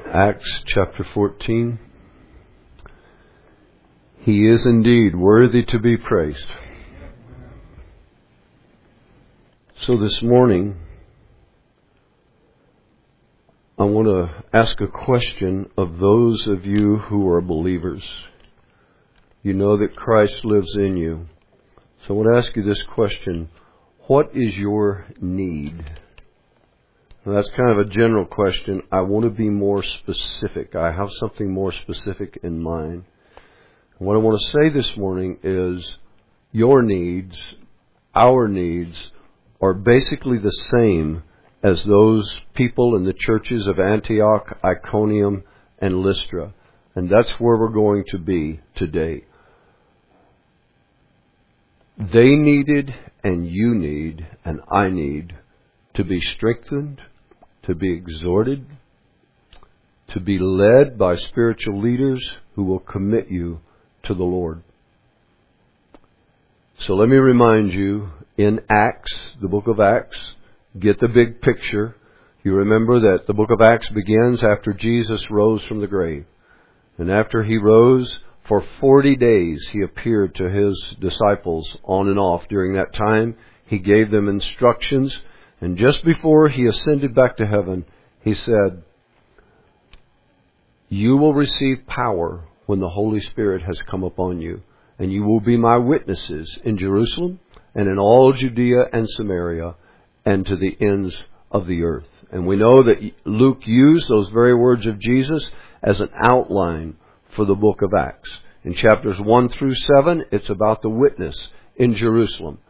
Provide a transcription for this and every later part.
Acts chapter 14. He is indeed worthy to be praised. So this morning, I want to ask a question of those of you who are believers. You know that Christ lives in you. So I want to ask you this question. What is your need? Now that's kind of a general question. I want to be more specific. I have something more specific in mind. What I want to say this morning is your needs, our needs, are basically the same as those people in the churches of Antioch, Iconium, and Lystra. And that's where we're going to be today. They needed, and you need, and I need, to be strengthened, to be exhorted, to be led by spiritual leaders who will commit you to the Lord. So let me remind you, in Acts, the book of Acts, get the big picture. You remember that the book of Acts begins after Jesus rose from the grave. And after he rose, for 40 days he appeared to his disciples on and off. During that time, he gave them instructions. And just before he ascended back to heaven, he said, "You will receive power when the Holy Spirit has come upon you. And you will be my witnesses in Jerusalem and in all Judea and Samaria and to the ends of the earth." And we know that Luke used those very words of Jesus as an outline for the book of Acts. In chapters 1 through 7, it's about the witness in Jerusalem.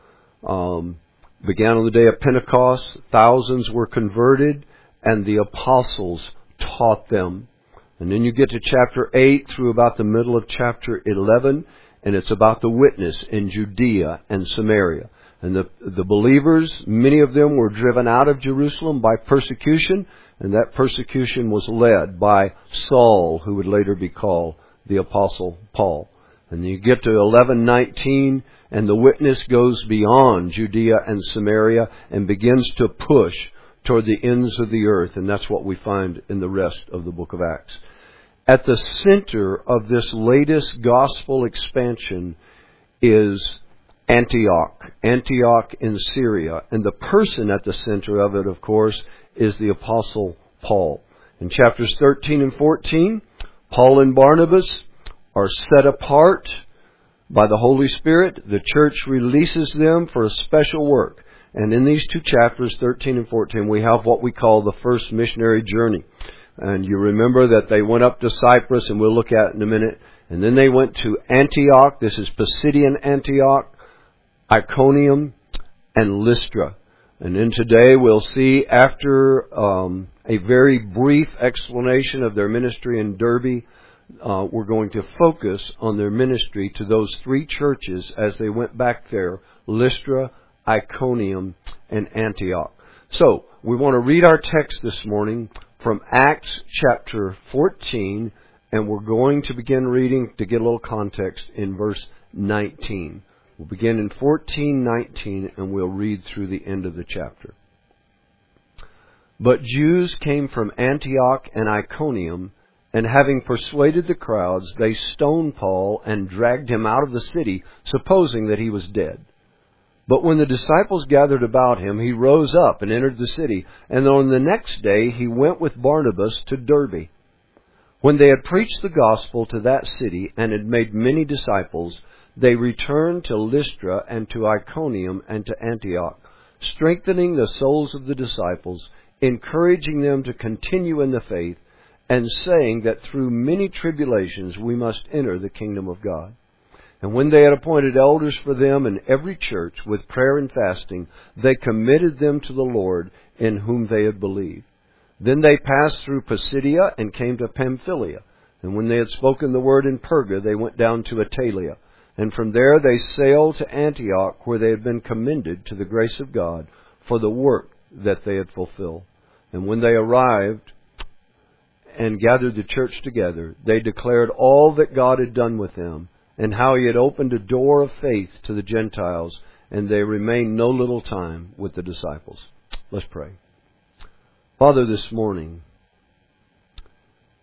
Began on the day of Pentecost, thousands were converted, and the apostles taught them. And then you get to chapter 8 through about the middle of chapter 11, and it's about the witness in Judea and Samaria. And the believers, many of them were driven out of Jerusalem by persecution, and that persecution was led by Saul, who would later be called the Apostle Paul. And you get to 11:19, and the witness goes beyond Judea and Samaria and begins to push toward the ends of the earth. And that's what we find in the rest of the book of Acts. At the center of this latest gospel expansion is Antioch in Syria. And the person at the center of it, of course, is the Apostle Paul. In chapters 13 and 14, Paul and Barnabas are set apart by the Holy Spirit. The church releases them for a special work. And in these two chapters, 13 and 14, we have what we call the first missionary journey. And you remember that they went up to Cyprus, and we'll look at it in a minute. And then they went to Antioch. This is Pisidian Antioch, Iconium, and Lystra. And then today we'll see, after a very brief explanation of their ministry in Derbe, we're going to focus on their ministry to those three churches as they went back there: Lystra, Iconium, and Antioch. So, we want to read our text this morning from Acts chapter 14, and we're going to begin reading, to get a little context, in verse 19. We'll begin in 14:19, and we'll read through the end of the chapter. "But Jews came from Antioch and Iconium, and having persuaded the crowds, they stoned Paul and dragged him out of the city, supposing that he was dead. But when the disciples gathered about him, he rose up and entered the city, and on the next day he went with Barnabas to Derbe. When they had preached the gospel to that city and had made many disciples, they returned to Lystra and to Iconium and to Antioch, strengthening the souls of the disciples, encouraging them to continue in the faith, and saying that through many tribulations we must enter the kingdom of God. And when they had appointed elders for them in every church with prayer and fasting, they committed them to the Lord in whom they had believed. Then they passed through Pisidia and came to Pamphylia. And when they had spoken the word in Perga, they went down to Attalia. And from there they sailed to Antioch, where they had been commended to the grace of God for the work that they had fulfilled. And when they arrived and gathered the church together, they declared all that God had done with them, and how he had opened a door of faith to the Gentiles, and they remained no little time with the disciples." Let's pray. Father, this morning,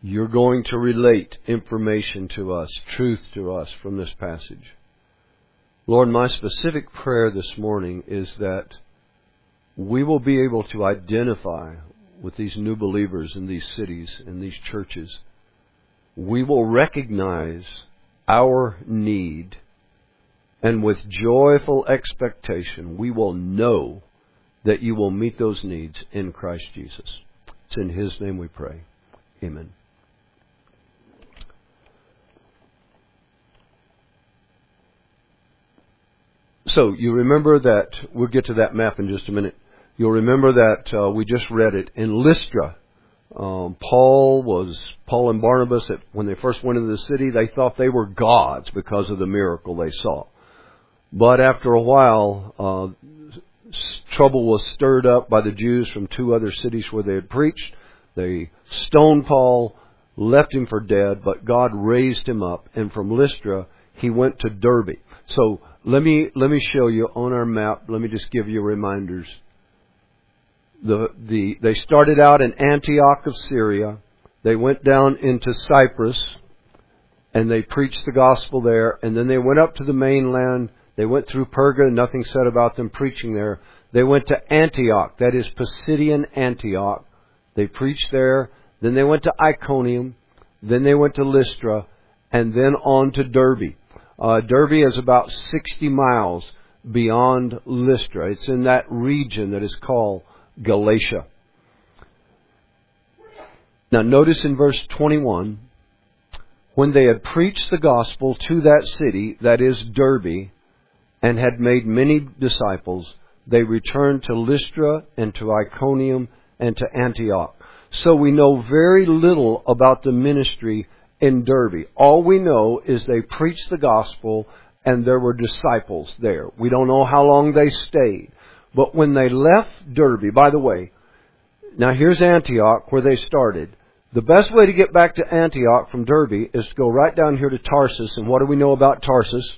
you're going to relate information to us, truth to us from this passage. Lord, my specific prayer this morning is that we will be able to identify with these new believers in these cities, in these churches. We will recognize our need, and with joyful expectation, we will know that you will meet those needs in Christ Jesus. It's in His name we pray. Amen. So, you remember that, we'll get to that map in just a minute. You'll remember that we just read it in Lystra. Paul and Barnabas, when they first went into the city, they thought they were gods because of the miracle they saw. But after a while, trouble was stirred up by the Jews from 2 other cities where they had preached. They stoned Paul, left him for dead, but God raised him up, and from Lystra he went to Derbe. So let me show you on our map. Let me just give you reminders. They started out in Antioch of Syria. They went down into Cyprus, and they preached the gospel there. And then they went up to the mainland. They went through Perga, nothing said about them preaching there. They went to Antioch, that is Pisidian Antioch. They preached there. Then they went to Iconium. Then they went to Lystra, and then on to Derbe. Derbe is about 60 miles beyond Lystra. It's in that region that is called Galatia. Now notice in verse 21, when they had preached the gospel to that city, that is Derbe, and had made many disciples, they returned to Lystra and to Iconium and to Antioch. So we know very little about the ministry in Derbe. All we know is they preached the gospel and there were disciples there. We don't know how long they stayed. But when they left Derbe, by the way, now here's Antioch where they started. The best way to get back to Antioch from Derbe is to go right down here to Tarsus. And what do we know about Tarsus?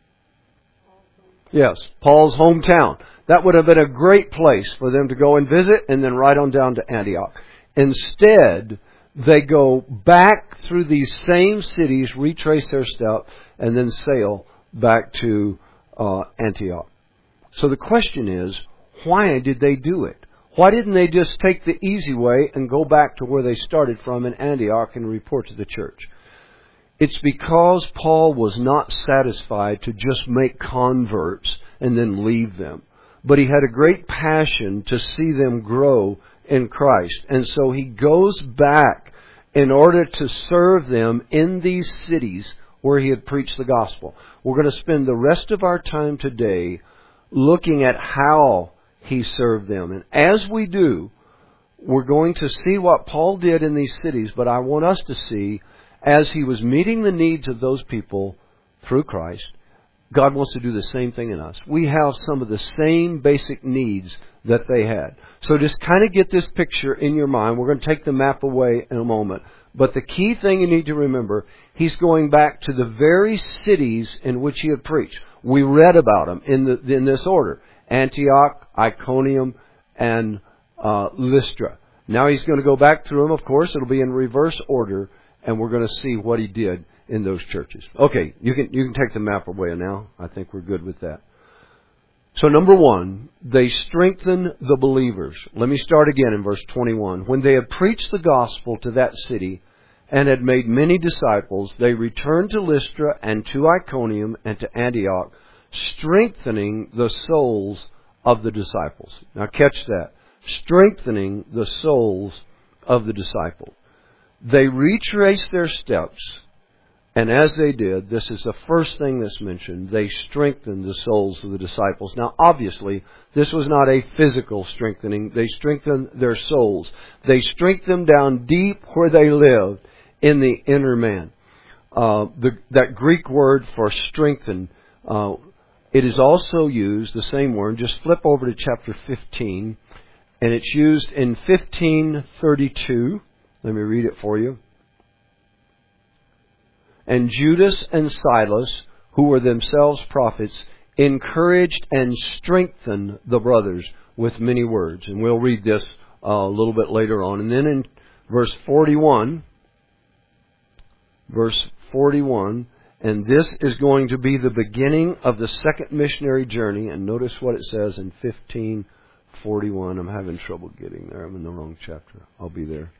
Yes, Paul's hometown. That would have been a great place for them to go and visit and then right on down to Antioch. Instead, they go back through these same cities, retrace their steps, and then sail back to Antioch. So the question is, why did they do it? Why didn't they just take the easy way and go back to where they started from in Antioch and report to the church? It's because Paul was not satisfied to just make converts and then leave them. But he had a great passion to see them grow in Christ. And so he goes back in order to serve them in these cities where he had preached the gospel. We're going to spend the rest of our time today looking at how he served them. And as we do, we're going to see what Paul did in these cities, but I want us to see, as he was meeting the needs of those people through Christ, God wants to do the same thing in us. We have some of the same basic needs that they had. So just kind of get this picture in your mind. We're going to take the map away in a moment. But the key thing you need to remember, he's going back to the very cities in which he had preached. We read about them in this order: Antioch, Iconium, and Lystra. Now he's going to go back through them. Of course, it'll be in reverse order, and we're going to see what he did in those churches. Okay, you can take the map away now. I think we're good with that. So number one, they strengthen the believers. Let me start again in verse 21. When they had preached the gospel to that city and had made many disciples, they returned to Lystra and to Iconium and to Antioch, strengthening the souls of the disciples. Now catch that. Strengthening the souls of the disciples. They retraced their steps, and as they did, this is the first thing that's mentioned, they strengthened the souls of the disciples. Now, obviously, this was not a physical strengthening. They strengthened their souls. They strengthened them down deep where they lived in the inner man. That Greek word for strengthen, it is also used, the same word, just flip over to chapter 15, and it's used in 15:32. Let me read it for you. And Judas and Silas, who were themselves prophets, encouraged and strengthened the brothers with many words. And we'll read this a little bit later on. And then in verse 41, verse 41. And this is going to be the beginning of the second missionary journey. And notice what it says in 15:41. I'm having trouble getting there. I'm in the wrong chapter. I'll be there.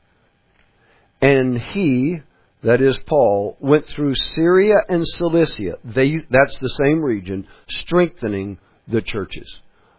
And he, that is Paul, went through Syria and Cilicia. That's the same region, strengthening the churches.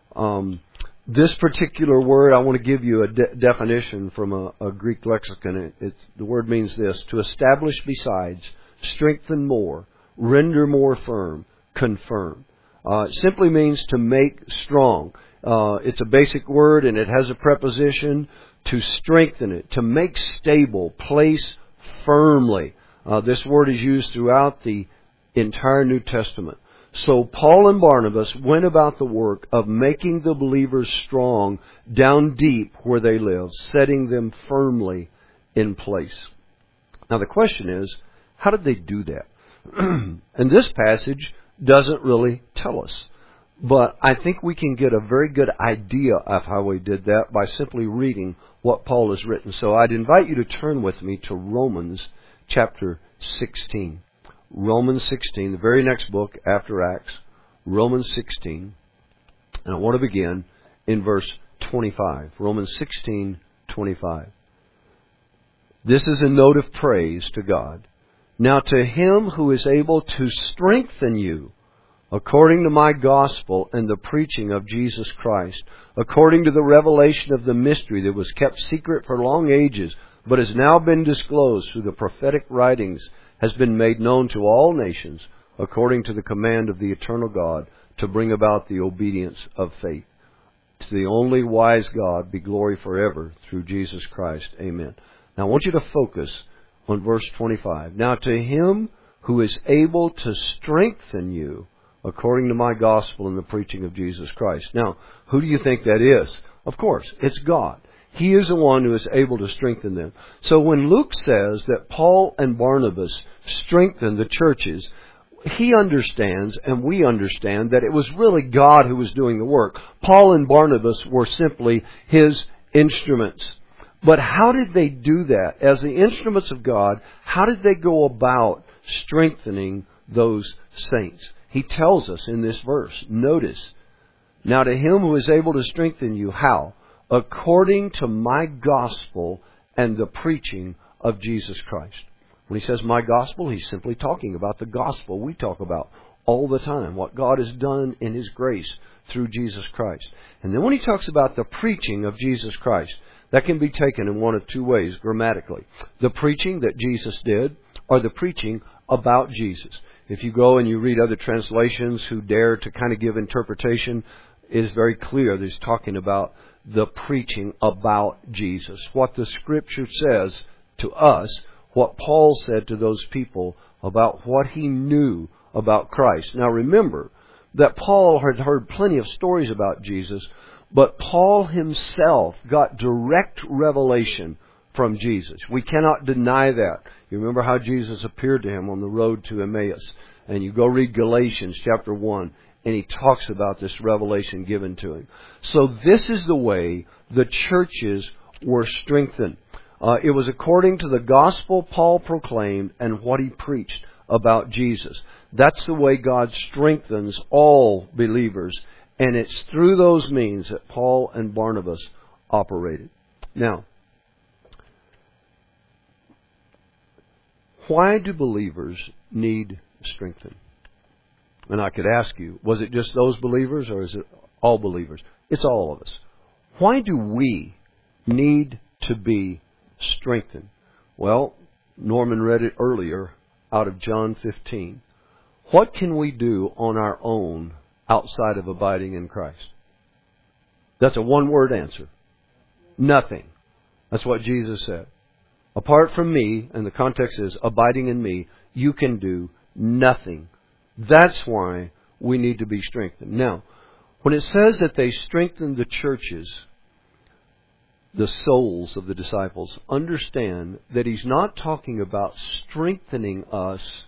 This particular word, I want to give you a definition from a Greek lexicon. The word means this: to establish besides, strengthen more, render more firm, confirm. It simply means to make strong. It's a basic word, and it has a preposition to strengthen it, to make stable, place firmly. This word is used throughout the entire New Testament. So Paul and Barnabas went about the work of making the believers strong down deep where they live, setting them firmly in place. Now the question is, how did they do that? And this passage doesn't really tell us. But I think we can get a very good idea of how we did that by simply reading what Paul has written. So I'd invite you to turn with me to Romans chapter 16. Romans 16, the very next book after Acts, Romans 16. And I want to begin in verse 25. Romans 16:25. This is a note of praise to God. Now to Him who is able to strengthen you, according to my gospel and the preaching of Jesus Christ, according to the revelation of the mystery that was kept secret for long ages, but has now been disclosed through the prophetic writings, has been made known to all nations, according to the command of the eternal God, to bring about the obedience of faith. To the only wise God be glory forever through Jesus Christ. Amen. Now I want you to focus on verse 25. Now to Him who is able to strengthen you, according to my gospel and the preaching of Jesus Christ. Now, who do you think that is? Of course, it's God. He is the one who is able to strengthen them. So when Luke says that Paul and Barnabas strengthened the churches, he understands, and we understand, that it was really God who was doing the work. Paul and Barnabas were simply His instruments. But how did they do that? As the instruments of God, how did they go about strengthening those saints? He tells us in this verse, notice, now to Him who is able to strengthen you, how? According to my gospel and the preaching of Jesus Christ. When he says my gospel, he's simply talking about the gospel we talk about all the time, what God has done in His grace through Jesus Christ. And then when he talks about the preaching of Jesus Christ, that can be taken in one of two ways grammatically. The preaching that Jesus did, or the preaching about Jesus. If you go and you read other translations who dare to kind of give interpretation, it is very clear that he's talking about the preaching about Jesus. What the Scripture says to us, what Paul said to those people about what he knew about Christ. Now remember that Paul had heard plenty of stories about Jesus, but Paul himself got direct revelation from Jesus. We cannot deny that. You remember how Jesus appeared to him on the road to Emmaus. And you go read Galatians chapter 1, and he talks about this revelation given to him. So this is the way the churches were strengthened. It was according to the gospel Paul proclaimed and what he preached about Jesus. That's the way God strengthens all believers. And it's through those means that Paul and Barnabas operated. Now, why do believers need strengthened? And I could ask you, was it just those believers or is it all believers? It's all of us. Why do we need to be strengthened? Well, Norman read it earlier out of John 15. What can we do on our own outside of abiding in Christ? That's a one-word answer. Nothing. That's what Jesus said. Apart from me, and the context is abiding in me, you can do nothing. That's why we need to be strengthened. Now, when it says that they strengthened the churches, the souls of the disciples, understand that he's not talking about strengthening us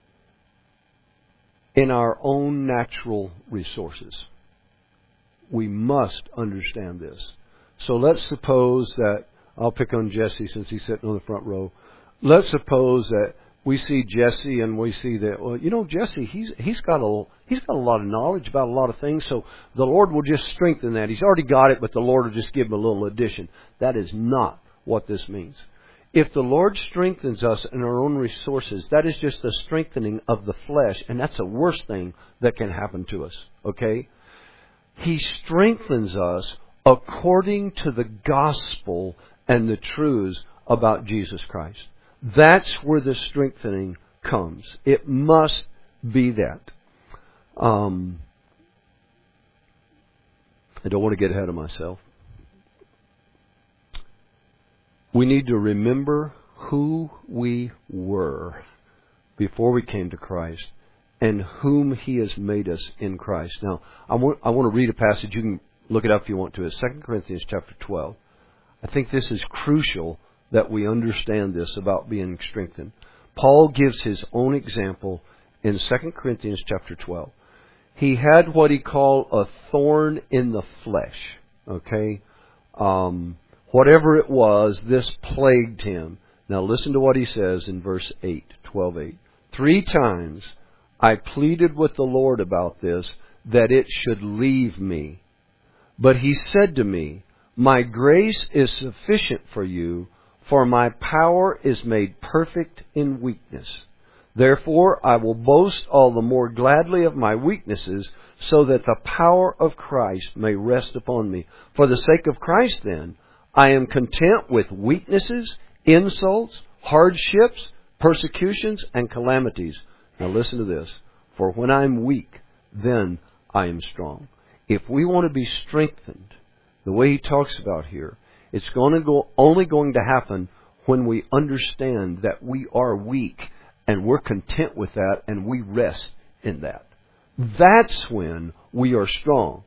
in our own natural resources. We must understand this. So let's suppose that, I'll pick on Jesse since he's sitting on the front row. Let's suppose that we see Jesse and we see that, well, you know, Jesse, he's got a lot of knowledge about a lot of things, so the Lord will just strengthen that. He's already got it, but the Lord will just give him a little addition. That is not what this means. If the Lord strengthens us in our own resources, that is just the strengthening of the flesh, and that's the worst thing that can happen to us, okay? He strengthens us according to the gospel and the truths about Jesus Christ. That's where the strengthening comes. It must be that. I don't want to get ahead of myself. We need to remember who we were before we came to Christ and whom He has made us in Christ. Now, I want to read a passage. You can look it up if you want to. It's 2 Corinthians chapter 12. I think this is crucial that we understand this about being strengthened. Paul gives his own example in 2 Corinthians chapter 12. He had what he called a thorn in the flesh. Okay? Whatever it was, this plagued him. Now listen to what he says in verse 8, 12:8. 3 times I pleaded with the Lord about this, that it should leave me. But He said to me, my grace is sufficient for you, for my power is made perfect in weakness. Therefore I will boast all the more gladly of my weaknesses, so that the power of Christ may rest upon me. For the sake of Christ, then, I am content with weaknesses, insults, hardships, persecutions, and calamities. Now listen to this. For when I'm weak, then I am strong. If we want to be strengthened, the way he talks about here, it's only going to happen when we understand that we are weak and we're content with that and we rest in that. That's when we are strong.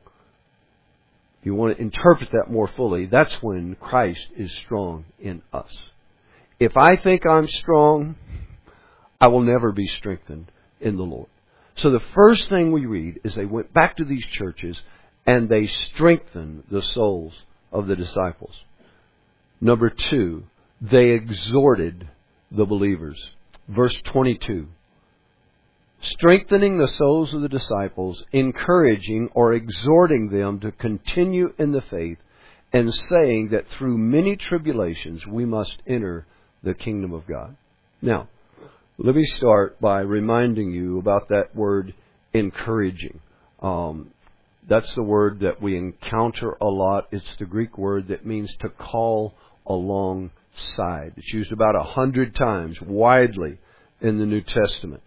If you want to interpret that more fully, that's when Christ is strong in us. If I think I'm strong, I will never be strengthened in the Lord. So the first thing we read is they went back to these churches and they strengthened the souls of the disciples. Number 2, they exhorted the believers. Verse 22. Strengthening the souls of the disciples, encouraging or exhorting them to continue in the faith, and saying that through many tribulations we must enter the kingdom of God. Now, let me start by reminding you about that word encouraging. That's the word that we encounter a lot. It's the Greek word that means to call alongside. It's used about 100 times widely in the New Testament.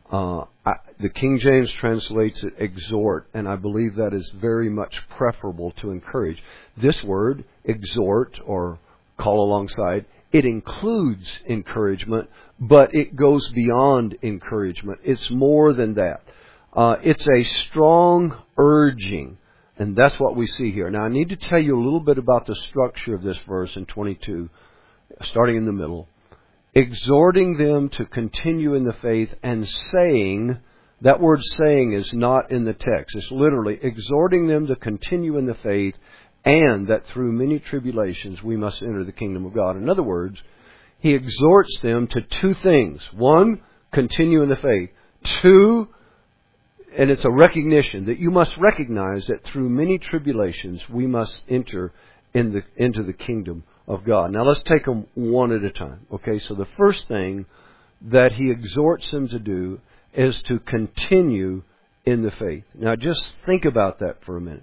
The King James translates it exhort, and I believe that is very much preferable to encourage. This word, exhort or call alongside, it includes encouragement, but it goes beyond encouragement. It's more than that. It's a strong urging, and that's what we see here. Now, I need to tell you a little bit about the structure of this verse in 22, starting in the middle. Exhorting them to continue in the faith and saying, that word saying is not in the text. It's literally exhorting them to continue in the faith and that through many tribulations we must enter the kingdom of God. In other words, he exhorts them to 2 things. 1, continue in the faith. 2, and it's a recognition that you must recognize that through many tribulations we must enter into the kingdom of God. Now let's take them one at a time. Okay, so the first thing that he exhorts them to do is to continue in the faith. Now just think about that for a minute.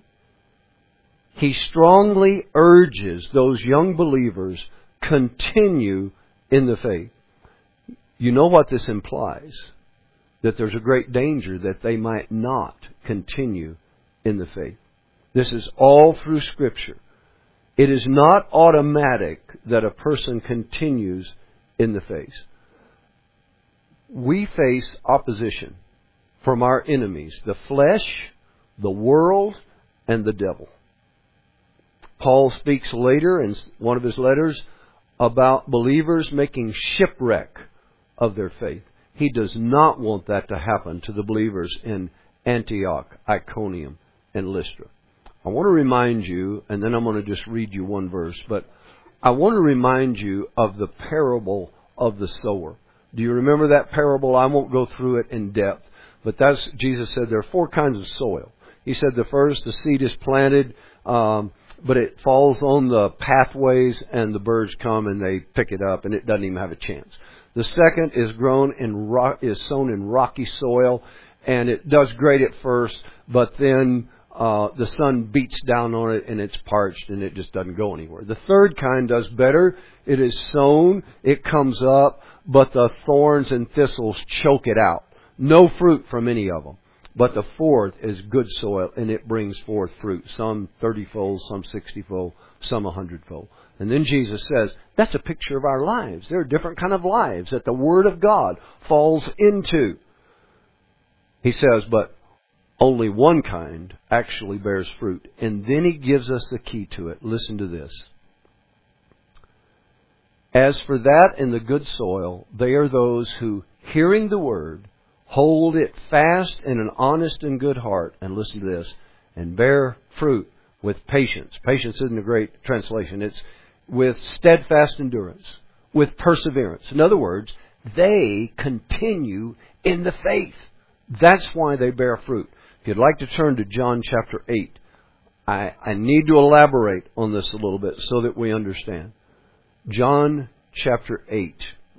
He strongly urges those young believers continue in the faith. You know what this implies? That there's a great danger that they might not continue in the faith. This is all through Scripture. It is not automatic that a person continues in the faith. We face opposition from our enemies, the flesh, the world, and the devil. Paul speaks later in one of his letters about believers making shipwreck of their faith. He does not want that to happen to the believers in Antioch, Iconium, and Lystra. I want to remind you, and then I'm going to just read you one verse, but I want to remind you of the parable of the sower. Do you remember that parable? I won't go through it in depth. But Jesus said there are 4 kinds of soil. He said the first, the seed is planted, but it falls on the pathways and the birds come and they pick it up and it doesn't even have a chance. The second is sown in rocky soil, and it does great at first, but then the sun beats down on it and it's parched and it just doesn't go anywhere. The third kind does better. It is sown, it comes up, but the thorns and thistles choke it out. No fruit from any of them. But the fourth is good soil, and it brings forth fruit. Some 30-fold, some 60-fold, some 100-fold. And then Jesus says, that's a picture of our lives. There are different kind of lives that the Word of God falls into. He says, but only one kind actually bears fruit. And then He gives us the key to it. Listen to this. As for that in the good soil, they are those who, hearing the Word, hold it fast in an honest and good heart, and listen to this, and bear fruit with patience. Patience isn't a great translation. It's with steadfast endurance, with perseverance. In other words, they continue in the faith. That's why they bear fruit. If you'd like to turn to John chapter 8, I need to elaborate on this a little bit so that we understand. John chapter 8.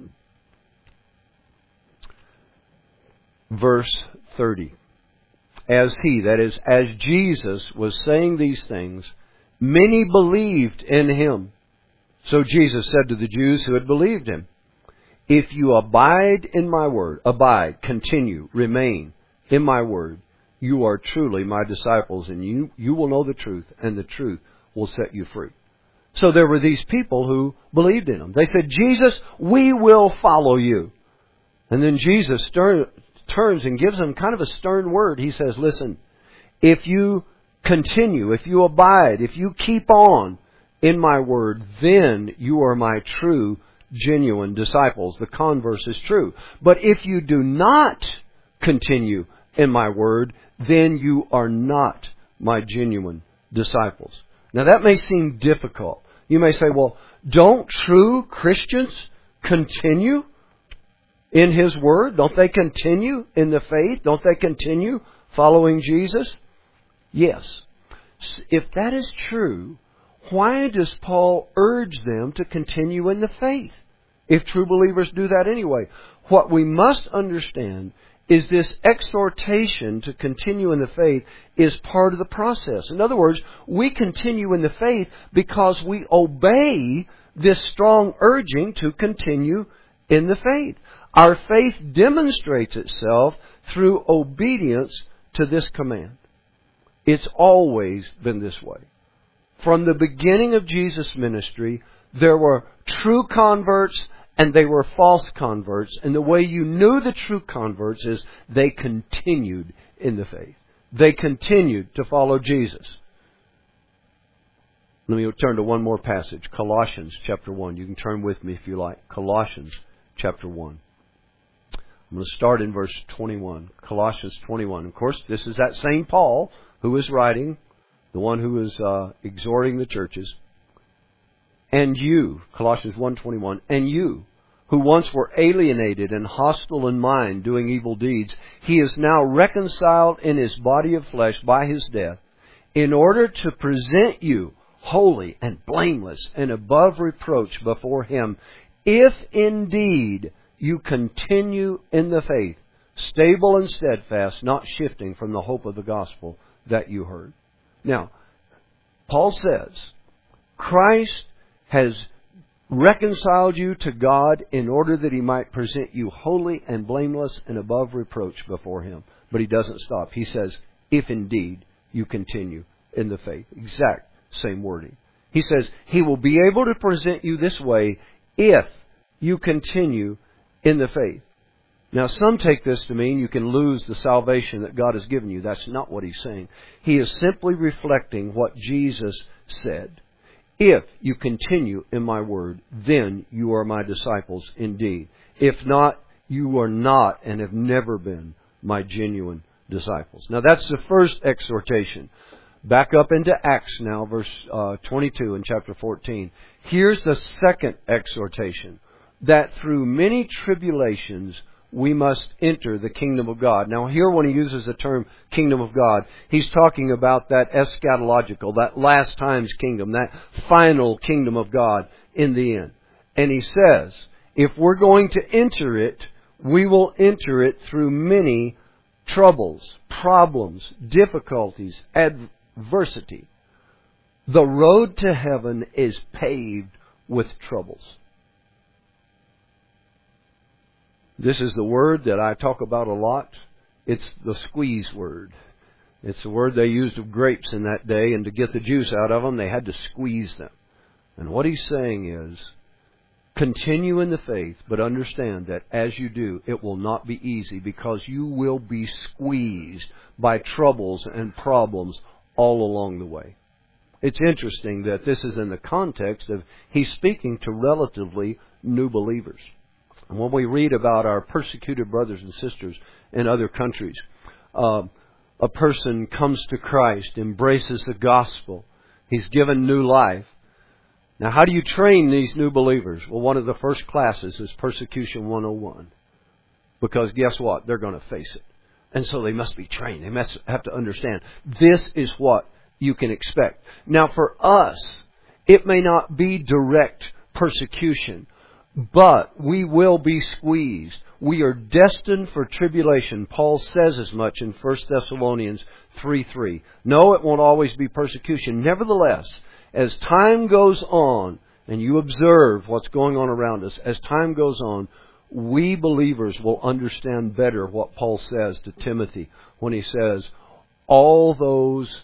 Verse 30. As He, that is, as Jesus was saying these things, many believed in Him. So Jesus said to the Jews who had believed Him, if you abide in my word, abide, continue, remain in my word, you are truly my disciples, and you will know the truth, and the truth will set you free. So there were these people who believed in Him. They said, Jesus, we will follow you. And then Jesus turns and gives them kind of a stern word. He says, listen, if you continue, if you abide, if you keep on in my word, then you are my true, genuine disciples. The converse is true. But if you do not continue in my word, then you are not my genuine disciples. Now that may seem difficult. You may say, well, don't true Christians continue in His Word? Don't they continue in the faith? Don't they continue following Jesus? Yes. If that is true, why does Paul urge them to continue in the faith? If true believers do that anyway. What we must understand is this exhortation to continue in the faith is part of the process. In other words, we continue in the faith because we obey this strong urging to continue in the faith. Our faith demonstrates itself through obedience to this command. It's always been this way. From the beginning of Jesus' ministry, there were true converts and they were false converts. And the way you knew the true converts is they continued in the faith. They continued to follow Jesus. Let me turn to one more passage. Colossians chapter 1. You can turn with me if you like. Colossians chapter 1. I'm going to start in verse 21. Colossians 21. Of course, this is that same Paul who is writing, the one who is exhorting the churches. And you, Colossians 1:21, and you, who once were alienated and hostile in mind, doing evil deeds, He is now reconciled in His body of flesh by His death, in order to present you holy and blameless and above reproach before Him, if indeed you continue in the faith, stable and steadfast, not shifting from the hope of the gospel that you heard. Now, Paul says, Christ has reconciled you to God in order that He might present you holy and blameless and above reproach before Him. But He doesn't stop. He says, if indeed you continue in the faith. Exact same wording. He says, He will be able to present you this way if you continue in the faith. Now, some take this to mean you can lose the salvation that God has given you. That's not what He's saying. He is simply reflecting what Jesus said. If you continue in my word, then you are my disciples indeed. If not, you are not and have never been my genuine disciples. Now, that's the first exhortation. Back up into Acts now, verse 22 in chapter 14. Here's the second exhortation. that through many tribulations we must enter the kingdom of God. Now here when he uses the term kingdom of God, he's talking about that eschatological, that last times kingdom, that final kingdom of God in the end. And he says, if we're going to enter it, we will enter it through many troubles, problems, difficulties, adversity. The road to heaven is paved with troubles. This is the word that I talk about a lot. It's the squeeze word. It's the word they used of grapes in that day, and to get the juice out of them, they had to squeeze them. And what he's saying is, continue in the faith, but understand that as you do, it will not be easy, because you will be squeezed by troubles and problems all along the way. It's interesting that this is in the context of he's speaking to relatively new believers. And when we read about our persecuted brothers and sisters in other countries, a person comes to Christ, embraces the gospel, he's given new life. Now, how do you train these new believers? Well, one of the first classes is Persecution 101. Because guess what? They're going to face it. And so they must be trained. They must have to understand. This is what you can expect. Now, for us, it may not be direct persecution, but we will be squeezed. We are destined for tribulation. Paul says as much in 1 Thessalonians 3:3. No, it won't always be persecution. Nevertheless, as time goes on, and you observe what's going on around us, as time goes on, we believers will understand better what Paul says to Timothy when he says, all those,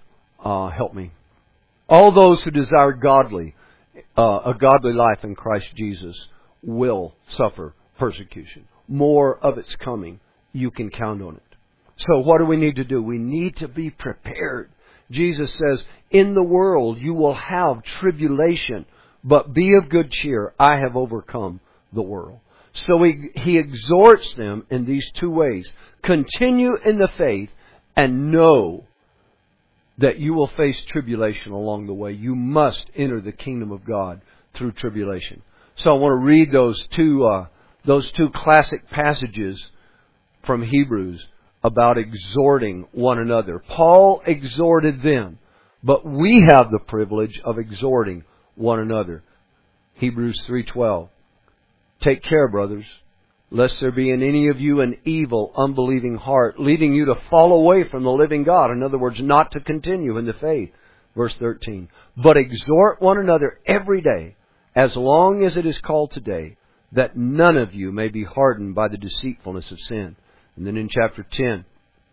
all those who desire a godly life in Christ Jesus will suffer persecution. More of it's coming. You can count on it. So what do we need to do? We need to be prepared. Jesus says, in the world you will have tribulation, but be of good cheer. I have overcome the world. So he exhorts them in these two ways. Continue in the faith and know that you will face tribulation along the way. You must enter the kingdom of God through tribulation. So I want to read those two classic passages from Hebrews about exhorting one another. Paul exhorted them, but we have the privilege of exhorting one another. Hebrews 3:12. Take care, brothers, lest there be in any of you an evil, unbelieving heart, leading you to fall away from the living God. In other words, not to continue in the faith. Verse 13. But exhort one another every day, as long as it is called today, that none of you may be hardened by the deceitfulness of sin. And then in chapter 10,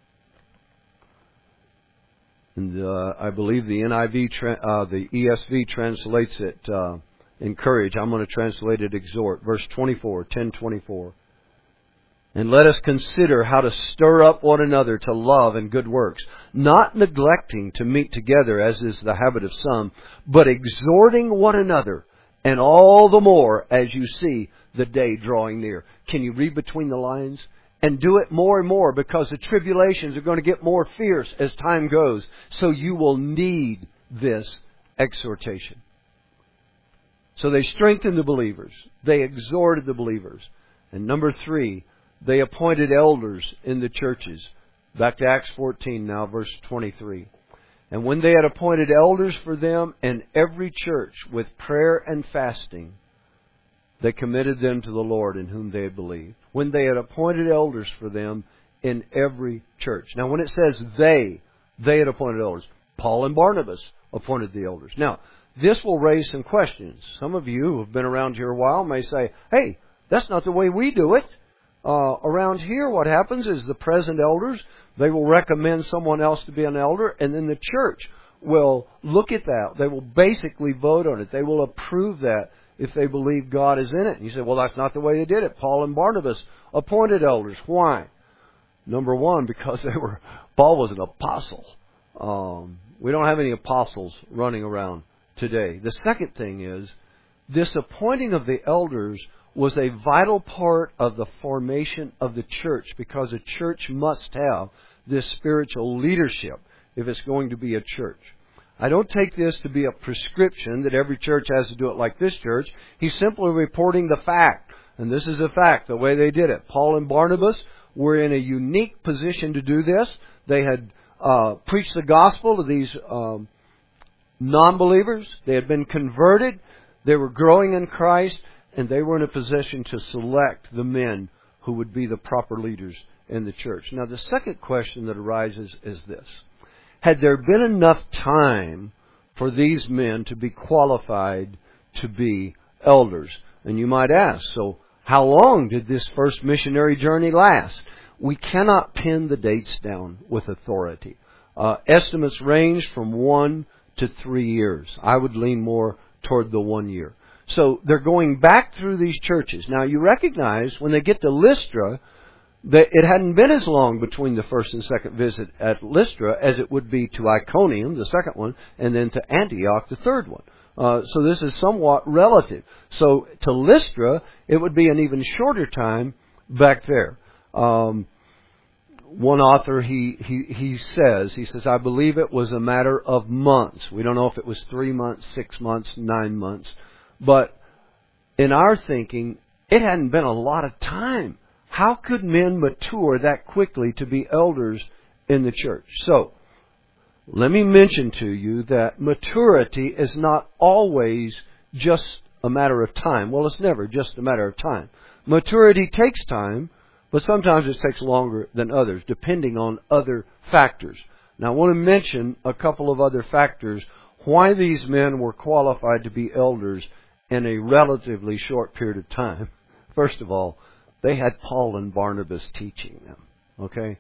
and I believe the the ESV translates it encourage. I'm going to translate it exhort. Verse 24, 10:24. And let us consider how to stir up one another to love and good works, not neglecting to meet together as is the habit of some, but exhorting one another, and all the more as you see the day drawing near. Can you read between the lines? And do it more and more, because the tribulations are going to get more fierce as time goes. So you will need this exhortation. So they strengthened the believers. They exhorted the believers. And number 3, they appointed elders in the churches. Back to Acts 14 now, verse 23. And when they had appointed elders for them in every church with prayer and fasting, they committed them to the Lord in whom they had believed. When they had appointed elders for them in every church. Now when it says they had appointed elders. Paul and Barnabas appointed the elders. Now, this will raise some questions. Some of you who have been around here a while may say, hey, that's not the way we do it. Around here, what happens is the present elders, they will recommend someone else to be an elder, and then the church will look at that. They will basically vote on it. They will approve that if they believe God is in it. And you say, well, that's not the way they did it. Paul and Barnabas appointed elders. Why? Number one, because Paul was an apostle. We don't have any apostles running around today. The second thing is, this appointing of the elders was a vital part of the formation of the church, because a church must have this spiritual leadership if it's going to be a church. I don't take this to be a prescription that every church has to do it like this church. He's simply reporting the fact. and this is a fact, the way they did it. Paul and Barnabas were in a unique position to do this. They had preached the gospel to these non-believers. They had been converted. They were growing in Christ, and they were in a position to select the men who would be the proper leaders in the church. Now, the second question that arises is this. Had there been enough time for these men to be qualified to be elders? And you might ask, so how long did this first missionary journey last? We cannot pin the dates down with authority. Estimates range from 1 to 3 years. I would lean more toward the 1 year. So they're going back through these churches. Now you recognize when they get to Lystra, that it hadn't been as long between the first and second visit at Lystra as it would be to Iconium, the second one, and then to Antioch, the third one. So this is somewhat relative. So to Lystra, it would be an even shorter time back there. One author, he says, I believe it was a matter of months. We don't know if it was 3 months, 6 months, 9 months. But in our thinking, it hadn't been a lot of time. How could men mature that quickly to be elders in the church? So, let me mention to you that maturity is not always just a matter of time. Well, it's never just a matter of time. Maturity takes time, but sometimes it takes longer than others, depending on other factors. Now, I want to mention a couple of other factors why these men were qualified to be elders in a relatively short period of time. First of all, they had Paul and Barnabas teaching them. Okay?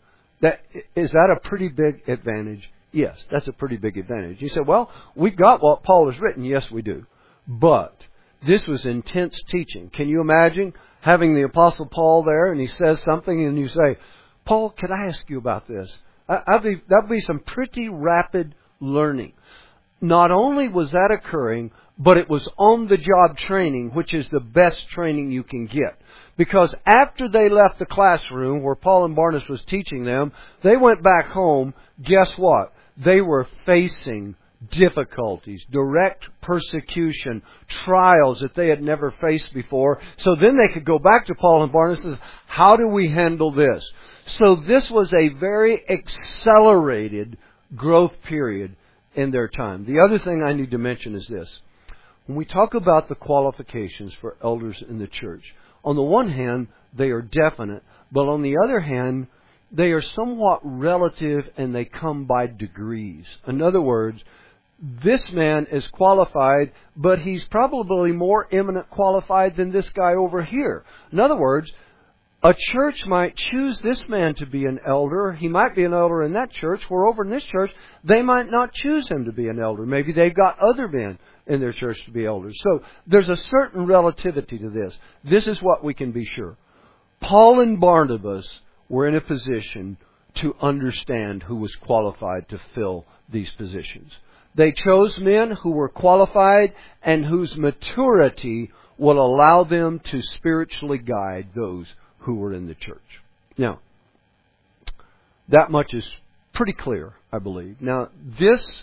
Is that a pretty big advantage? Yes, that's a pretty big advantage. You say, well, we've got what Paul has written. Yes, we do. But this was intense teaching. Can you imagine having the Apostle Paul there and he says something and you say, Paul, can I ask you about this? That'd be some pretty rapid learning. Not only was that occurring, but it was on-the-job training, which is the best training you can get. Because after they left the classroom where Paul and Barnabas was teaching them, they went back home. Guess what? They were facing difficulties, direct persecution, trials that they had never faced before. So then they could go back to Paul and Barnabas and say, how do we handle this? So this was a very accelerated growth period in their time. The other thing I need to mention is this. When we talk about the qualifications for elders in the church, on the one hand, they are definite, but on the other hand, they are somewhat relative and they come by degrees. In other words, this man is qualified, but he's probably more eminent qualified than this guy over here. In other words, a church might choose this man to be an elder. He might be an elder in that church, where over in this church, they might not choose him to be an elder. Maybe they've got other men in their church to be elders. So there's a certain relativity to this. This is what we can be sure. Paul and Barnabas were in a position to understand who was qualified to fill these positions. They chose men who were qualified and whose maturity will allow them to spiritually guide those who were in the church. Now, that much is pretty clear, I believe. Now, this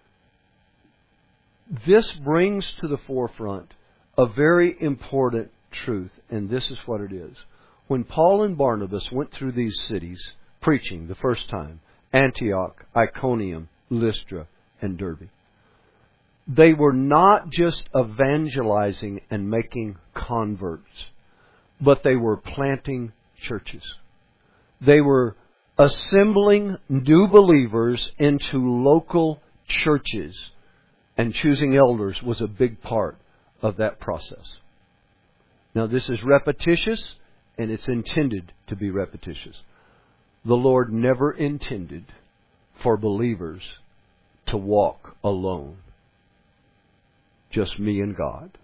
brings to the forefront a very important truth, and this is what it is. When Paul and Barnabas went through these cities preaching the first time, Antioch, Iconium, Lystra, and Derbe, they were not just evangelizing and making converts, but they were planting churches. They were assembling new believers into local churches, and choosing elders was a big part of that process. Now, this is repetitious, and it's intended to be repetitious. The Lord never intended for believers to walk alone. Just me and God.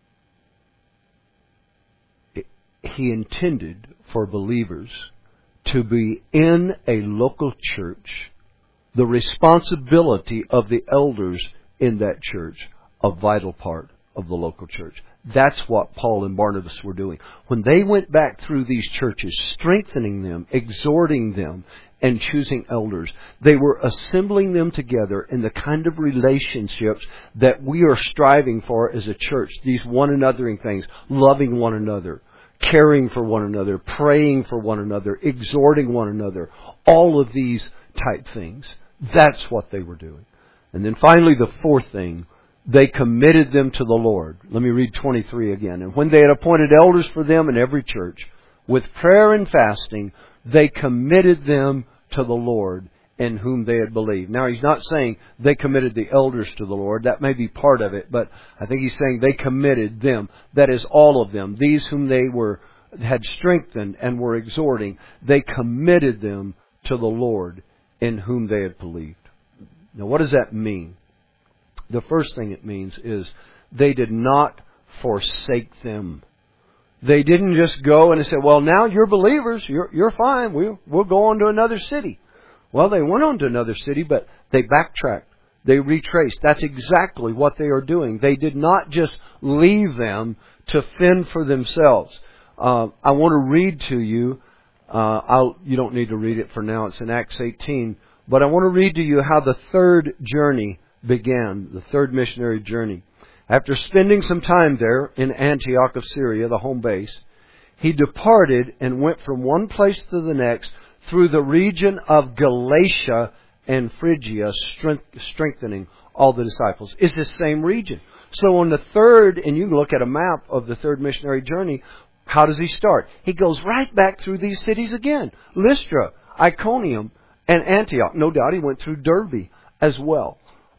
He intended for believers to be in a local church, the responsibility of the elders in that church, a vital part of the local church. That's what Paul and Barnabas were doing. When they went back through these churches, strengthening them, exhorting them, and choosing elders, they were assembling them together in the kind of relationships that we are striving for as a church. These one-anothering things, loving one another, caring for one another, praying for one another, exhorting one another, all of these type things. That's what they were doing. And then finally, the fourth thing, they committed them to the Lord. Let me read 23 again. And when they had appointed elders for them in every church, with prayer and fasting, they committed them to the Lord in whom they had believed. Now, he's not saying they committed the elders to the Lord. That may be part of it, but I think he's saying they committed them. That is, all of them. These whom they had strengthened and were exhorting, they committed them to the Lord in whom they had believed. Now, what does that mean? The first thing it means is they did not forsake them. They didn't just go and say, well, now you're believers, you're fine, we'll go on to another city. Well, they went on to another city, but they backtracked. They retraced. That's exactly what they are doing. They did not just leave them to fend for themselves. I want to read to you, you don't need to read it for now, it's in Acts 18, but I want to read to you how the third journey began, the third missionary journey. After spending some time there in Antioch of Syria, the home base, he departed and went from one place to the next through the region of Galatia and Phrygia, strengthening all the disciples. It's the same region. So on the third, and you can look at a map of the third missionary journey, how does he start? He goes right back through these cities again. Lystra, Iconium, and Antioch. No doubt he went through Derbe as well.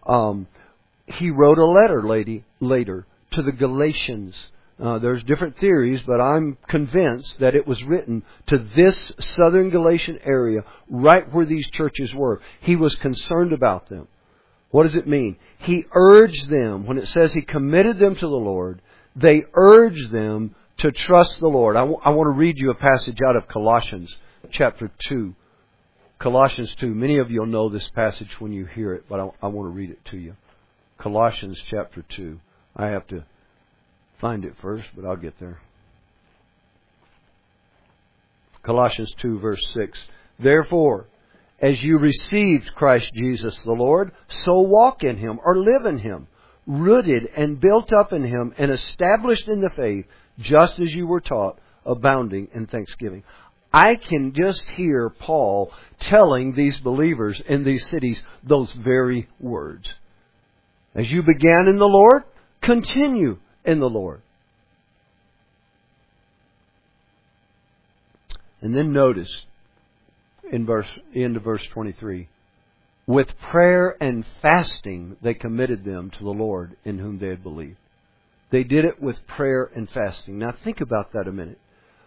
He wrote a letter later to the Galatians. There's different theories, but I'm convinced that it was written to this southern Galatian area, right where these churches were. He was concerned about them. What does it mean? He urged them, when it says he committed them to the Lord, they urged them to trust the Lord. I want to read you a passage out of Colossians chapter 2. Colossians 2. Many of you will know this passage when you hear it, but I want to read it to you. Colossians chapter 2. I have to find it first, but I'll get there. Colossians 2 verse 6. Therefore, as you received Christ Jesus the Lord, so walk in Him or live in Him, rooted and built up in Him and established in the faith, just as you were taught, abounding in thanksgiving. I can just hear Paul telling these believers in these cities those very words. As you began in the Lord, continue in the Lord. And then notice in end of verse 23, with prayer and fasting they committed them to the Lord in whom they had believed. They did it with prayer and fasting. Now think about that a minute.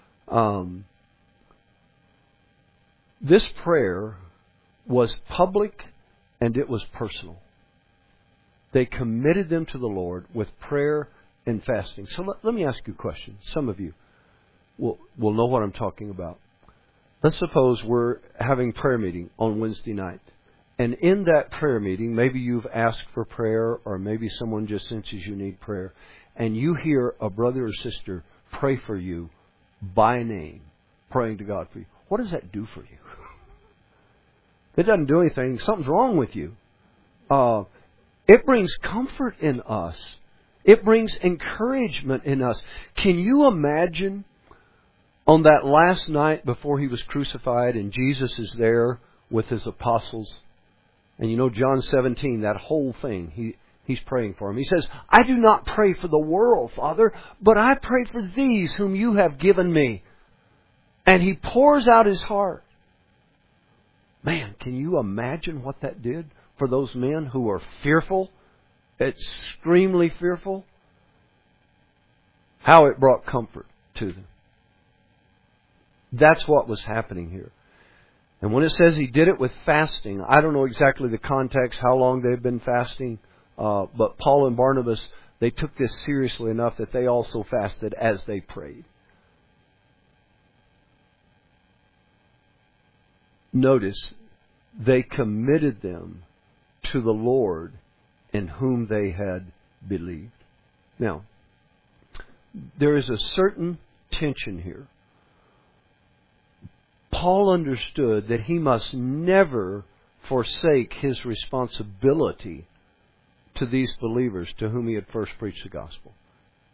This prayer was public and it was personal. They committed them to the Lord with prayer and fasting. So let me ask you a question. Some of you will know what I'm talking about. Let's suppose we're having prayer meeting on Wednesday night. And in that prayer meeting, maybe you've asked for prayer, or maybe someone just senses you need prayer, and you hear a brother or sister pray for you by name, praying to God for you. What does that do for you? It doesn't do anything. Something's wrong with you. It brings comfort in us. It brings encouragement in us. Can you imagine on that last night before He was crucified and Jesus is there with His apostles? And you know John 17, that whole thing, He's praying for them. He says, I do not pray for the world, Father, but I pray for these whom you have given me. And He pours out His heart. Man, can you imagine what that did for those men who are fearful, extremely fearful? How it brought comfort to them. That's what was happening here. And when it says He did it with fasting, I don't know exactly the context, how long they've been fasting, but Paul and Barnabas, they took this seriously enough that they also fasted as they prayed. Notice, they committed them to the Lord in whom they had believed. Now, there is a certain tension here. Paul understood that he must never forsake his responsibility to these believers to whom he had first preached the gospel.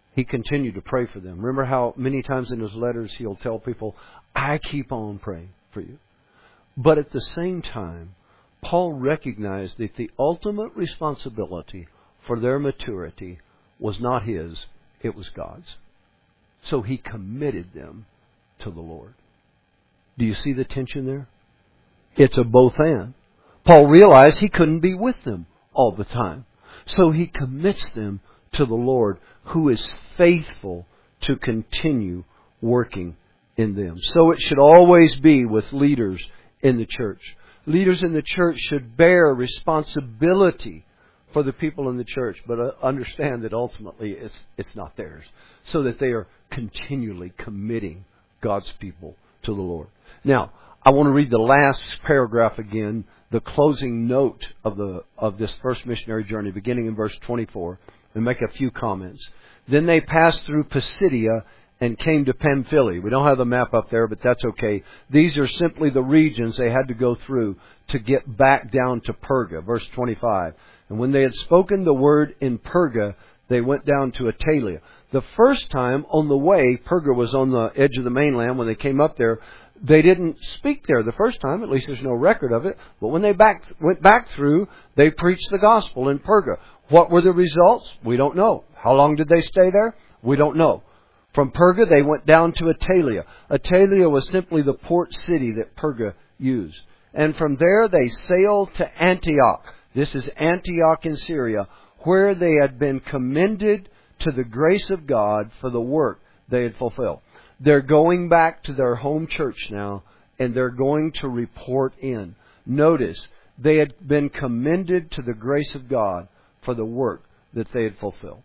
he continued to pray for them. Remember how many times in his letters he'll tell people, I keep on praying for you. But at the same time, Paul recognized that the ultimate responsibility for their maturity was not his, it was God's. So he committed them to the Lord. Do you see the tension there? It's a both and. Paul realized he couldn't be with them all the time. So he commits them to the Lord, who is faithful to continue working in them. So it should always be with leaders in the church. Leaders in the church should bear responsibility for the people in the church, but understand that ultimately it's not theirs, so that they are continually committing God's people to the Lord. Now, I want to read the last paragraph again, the closing note of this first missionary journey, beginning in verse 24, and make a few comments. Then they passed through Pisidia and came to Pamphylia. We don't have the map up there, but that's okay. These are simply the regions they had to go through to get back down to Perga. Verse 25. And when they had spoken the word in Perga, they went down to Attalia. The first time on the way, Perga was on the edge of the mainland. When they came up there, they didn't speak there the first time. At least there's no record of it. But when they went back through, they preached the gospel in Perga. What were the results? We don't know. How long did they stay there? We don't know. From Perga, they went down to Attalia. Attalia was simply the port city that Perga used. And from there, they sailed to Antioch. This is Antioch in Syria, where they had been commended to the grace of God for the work they had fulfilled. They're going back to their home church now, and they're going to report in. Notice, they had been commended to the grace of God for the work that they had fulfilled.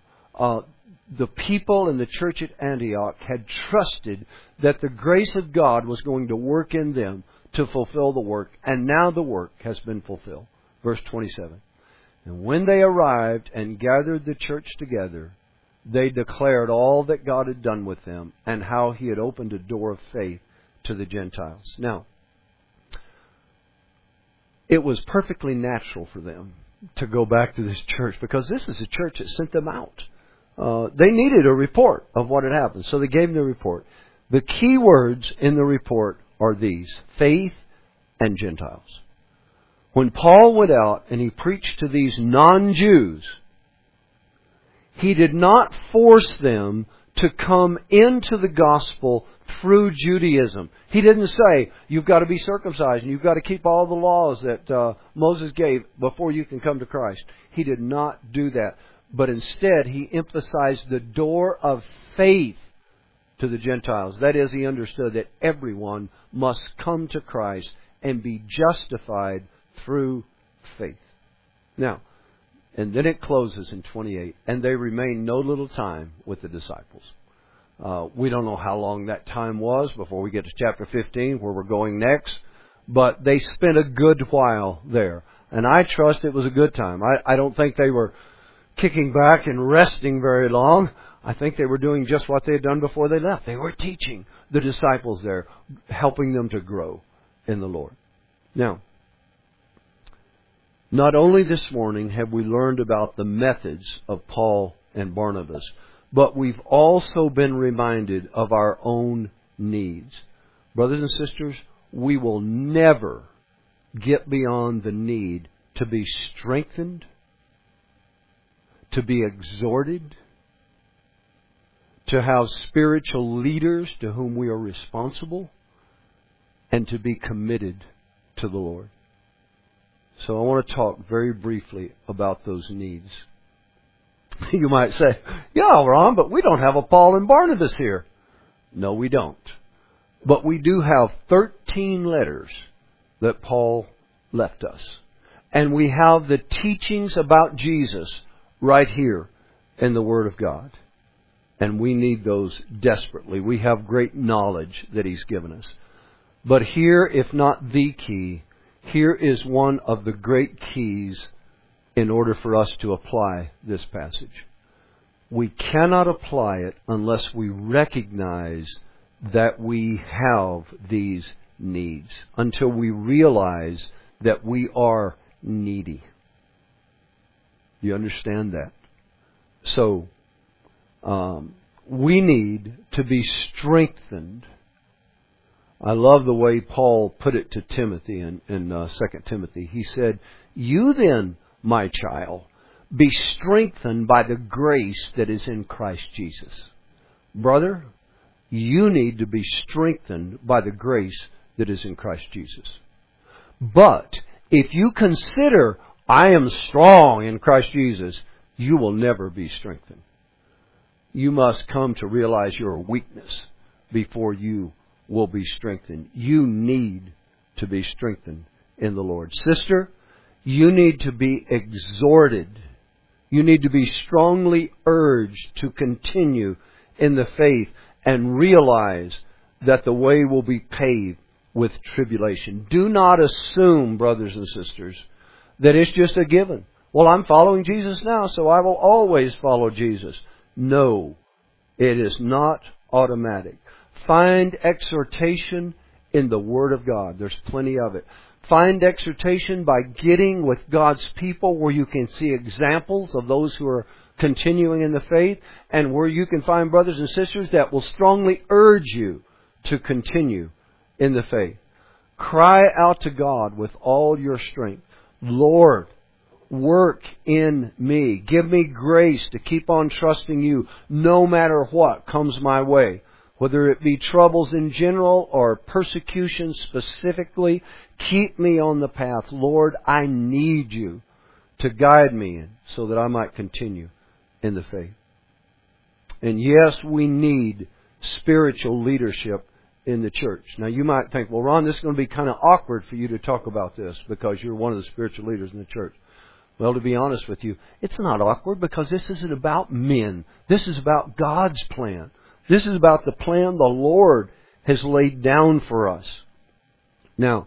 The people in the church at Antioch had trusted that the grace of God was going to work in them to fulfill the work, and now the work has been fulfilled. Verse 27. And when they arrived and gathered the church together, they declared all that God had done with them and how He had opened a door of faith to the Gentiles. Now, it was perfectly natural for them to go back to this church because this is a church that sent them out. They needed a report of what had happened, so they gave them the report. The key words in the report are these: faith and Gentiles. When Paul went out and he preached to these non-Jews, he did not force them to come into the gospel through Judaism. He didn't say, you've got to be circumcised and you've got to keep all the laws that Moses gave before you can come to Christ. He did not do that. But instead, he emphasized the door of faith to the Gentiles. That is, he understood that everyone must come to Christ and be justified through faith. Now, and then it closes in 28. And they remained no little time with the disciples. We don't know how long that time was before we get to chapter 15, where we're going next. But they spent a good while there. And I trust it was a good time. I don't think they were kicking back and resting very long. I think they were doing just what they had done before they left. They were teaching the disciples there, helping them to grow in the Lord. Now, not only this morning have we learned about the methods of Paul and Barnabas, but we've also been reminded of our own needs. Brothers and sisters, we will never get beyond the need to be strengthened, to be exhorted, to have spiritual leaders to whom we are responsible, and to be committed to the Lord. So I want to talk very briefly about those needs. You might say, yeah, Ron, but we don't have a Paul and Barnabas here. No, we don't. But we do have 13 letters that Paul left us. And we have the teachings about Jesus right here in the Word of God. And we need those desperately. We have great knowledge that He's given us. But here, if not the key, here is one of the great keys in order for us to apply this passage. We cannot apply it unless we recognize that we have these needs, until we realize that we are needy. Do you understand that? So, We need to be strengthened. I love the way Paul put it to Timothy in 2 Timothy. He said, "You then, my child, be strengthened by the grace that is in Christ Jesus." Brother, you need to be strengthened by the grace that is in Christ Jesus. But if you consider, I am strong in Christ Jesus, you will never be strengthened. You must come to realize your weakness before you will be strengthened. You need to be strengthened in the Lord. Sister, you need to be exhorted. You need to be strongly urged to continue in the faith and realize that the way will be paved with tribulation. Do not assume, brothers and sisters, that it's just a given. Well, I'm following Jesus now, so I will always follow Jesus. No, it is not automatic. Find exhortation in the Word of God. There's plenty of it. Find exhortation by getting with God's people where you can see examples of those who are continuing in the faith, and where you can find brothers and sisters that will strongly urge you to continue in the faith. Cry out to God with all your strength. Lord, work in me. Give me grace to keep on trusting you no matter what comes my way. Whether it be troubles in general or persecution specifically, keep me on the path. Lord, I need you to guide me so that I might continue in the faith. And yes, we need spiritual leadership in the church. Now you might think, well, Ron, this is going to be kind of awkward for you to talk about this because you're one of the spiritual leaders in the church. Well, to be honest with you, it's not awkward because this isn't about men. This is about God's plan. This is about the plan the Lord has laid down for us. Now,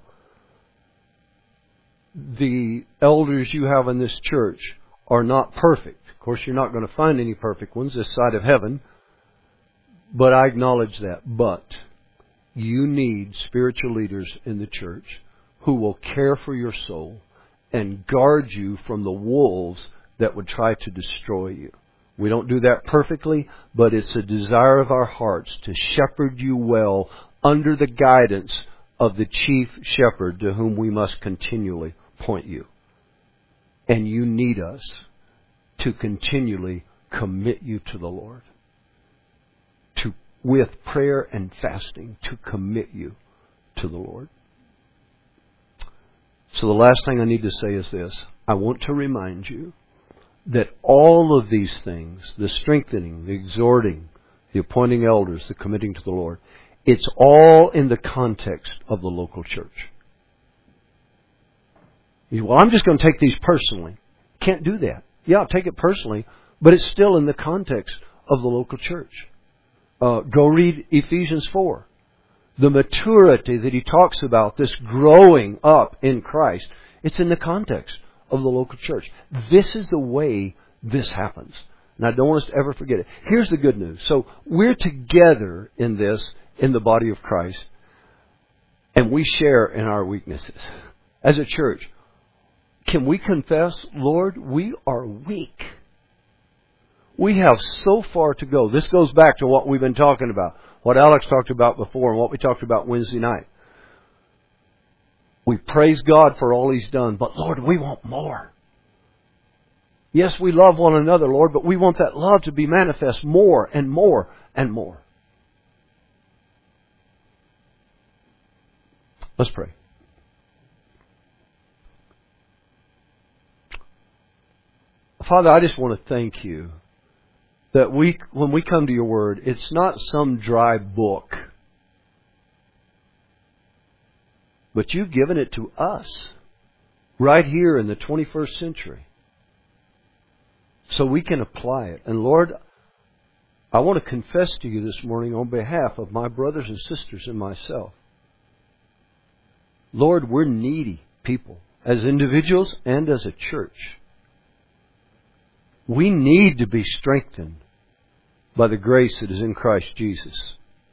the elders you have in this church are not perfect. Of course, you're not going to find any perfect ones this side of heaven. But I acknowledge that. But you need spiritual leaders in the church who will care for your soul and guard you from the wolves that would try to destroy you. We don't do that perfectly, but it's a desire of our hearts to shepherd you well under the guidance of the chief shepherd to whom we must continually point you. And you need us to continually commit you to the Lord. With prayer and fasting, to commit you to the Lord. So the last thing I need to say is this. I want to remind you that all of these things, the strengthening, the exhorting, the appointing elders, the committing to the Lord, it's all in the context of the local church. Well, I'm just going to take these personally. Can't do that. Yeah, take it personally, but it's still in the context of the local church. Go read Ephesians 4. The maturity that he talks about, this growing up in Christ, it's in the context of the local church. This is the way this happens. And I don't want us to ever forget it. Here's the good news. So we're together in this, in the body of Christ, and we share in our weaknesses. As a church, can we confess, Lord, we are weak. We have so far to go. This goes back to what we've been talking about, what Alex talked about before and what we talked about Wednesday night. We praise God for all He's done, but Lord, we want more. Yes, we love one another, Lord, but we want that love to be manifest more and more and more. Let's pray. Father, I just want to thank you that when we come to your word, it's not some dry book, but you've given it to us right here in the 21st century so we can apply it. And Lord, I want to confess to you this morning on behalf of my brothers and sisters and myself. Lord, we're needy people as individuals and as a church. We need to be strengthened by the grace that is in Christ Jesus.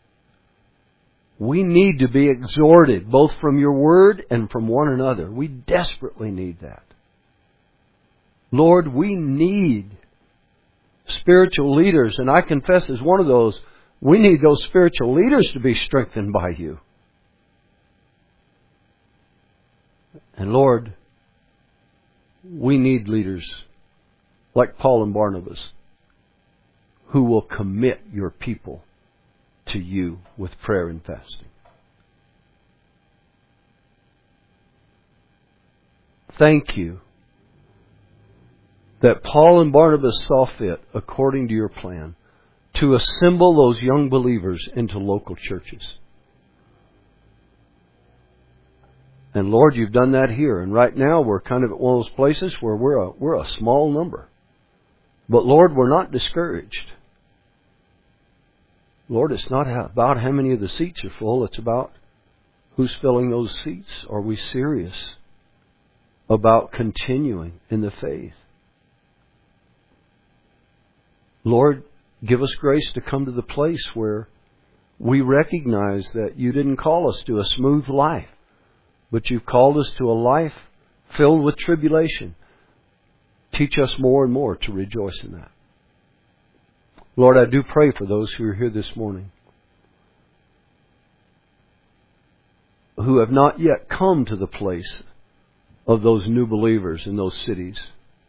We need to be exhorted both from your word and from one another. We desperately need that. Lord, we need spiritual leaders, and I confess as one of those, we need those spiritual leaders to be strengthened by you. And Lord, we need leaders like Paul and Barnabas who will commit your people to you with prayer and fasting. Thank you that Paul and Barnabas saw fit, according to your plan, to assemble those young believers into local churches. And Lord, you've done that here. And right now we're kind of at one of those places where we're a small number. But Lord, we're not discouraged. Lord, it's not about how many of the seats are full. It's about who's filling those seats. Are we serious about continuing in the faith? Lord, give us grace to come to the place where we recognize that you didn't call us to a smooth life, but you've called us to a life filled with tribulation. Teach us more and more to rejoice in that. Lord, I do pray for those who are here this morning who have not yet come to the place of those new believers in those cities.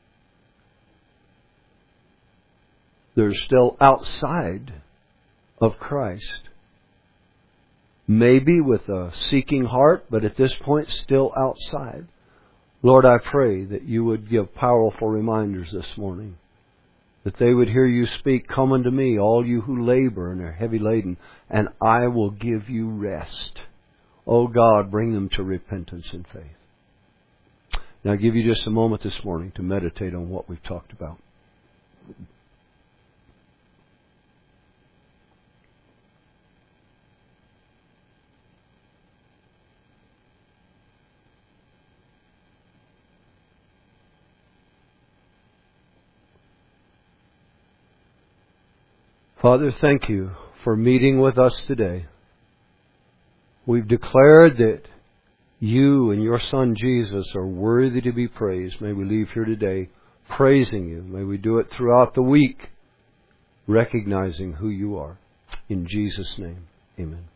They're still outside of Christ. Maybe with a seeking heart, but at this point still outside. Lord, I pray that you would give powerful reminders this morning. That they would hear you speak, "Come unto me, all you who labor and are heavy laden, and I will give you rest." Oh God, bring them to repentance and faith. Now I give you just a moment this morning to meditate on what we've talked about. Father, thank you for meeting with us today. We've declared that you and your Son Jesus are worthy to be praised. May we leave here today praising you. May we do it throughout the week, recognizing who you are. In Jesus' name, amen.